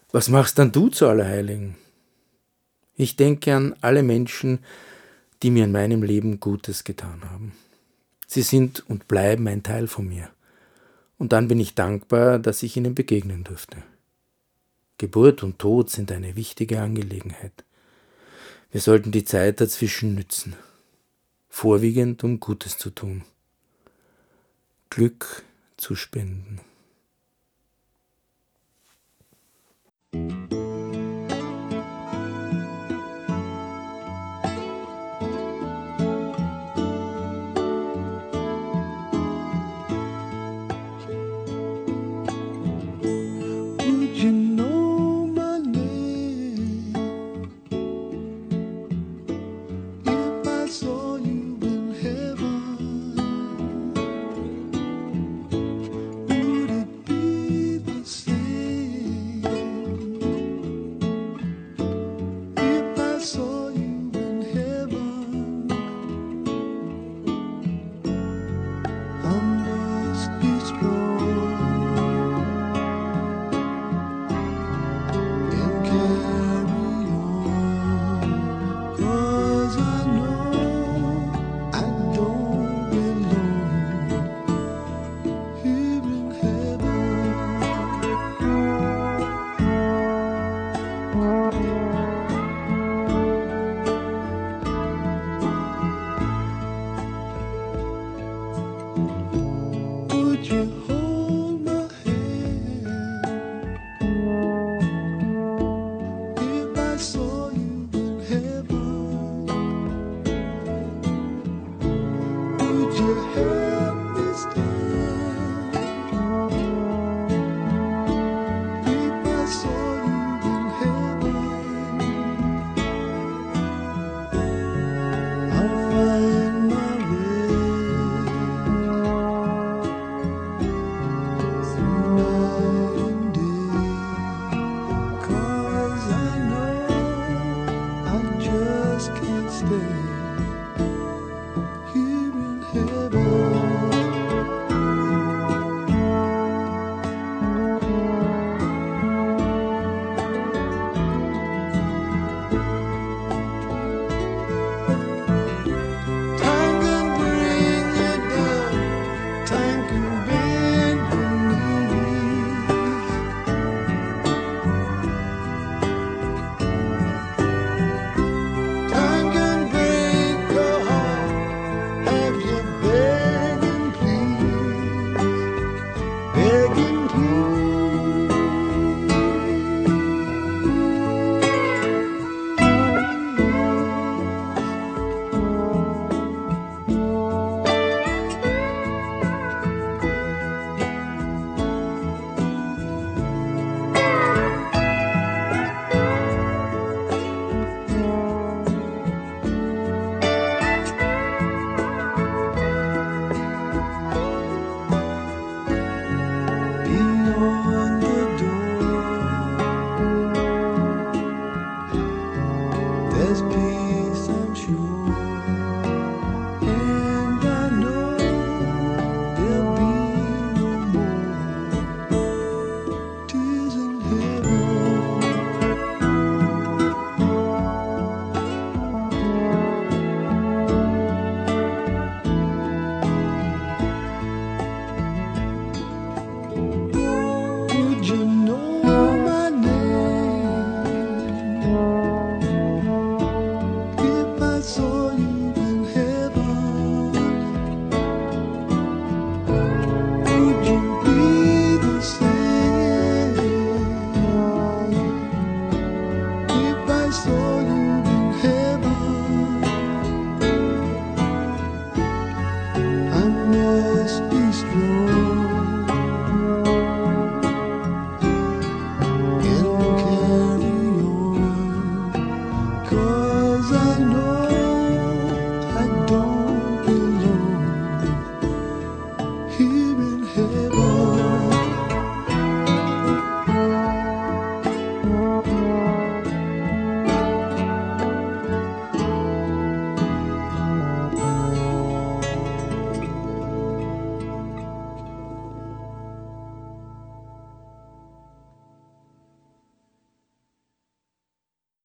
Was machst dann du zu Allerheiligen? Ich denke an alle Menschen, die mir in meinem Leben Gutes getan haben. Sie sind und bleiben ein Teil von mir. Und dann bin ich dankbar, dass ich ihnen begegnen durfte. Geburt und Tod sind eine wichtige Angelegenheit. Wir sollten die Zeit dazwischen nützen, vorwiegend um Gutes zu tun, Glück zu spenden.